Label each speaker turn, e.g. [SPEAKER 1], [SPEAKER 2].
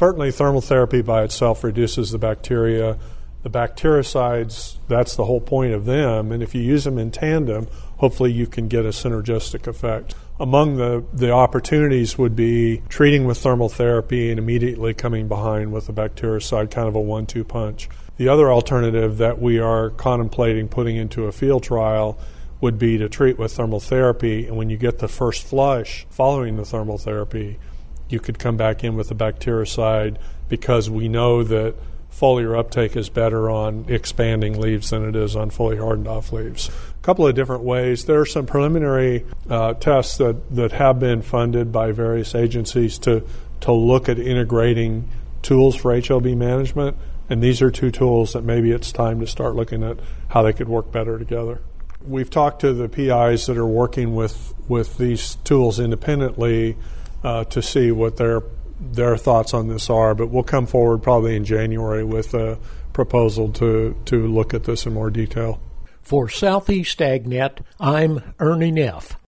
[SPEAKER 1] certainly thermal therapy by itself reduces the bacteria. The bactericides, that's the whole point of them, and if you use them in tandem, hopefully you can get a synergistic effect. Among the opportunities would be treating with thermal therapy and immediately coming behind with a bactericide, kind of a 1-2 punch. The other alternative that we are contemplating putting into a field trial would be to treat with thermal therapy, and when you get the first flush following the thermal therapy, you could come back in with a bactericide because we know that foliar uptake is better on expanding leaves than it is on fully hardened off leaves. A couple of different ways. There are some preliminary tests that have been funded by various agencies to look at integrating tools for HLB management, and these are two tools that maybe it's time to start looking at how they could work better together. We've talked to the PIs that are working with these tools independently to see what their thoughts on this are, but we'll come forward probably in January with a proposal to look at this in more detail.
[SPEAKER 2] For Southeast AgNet, I'm Ernie Neff.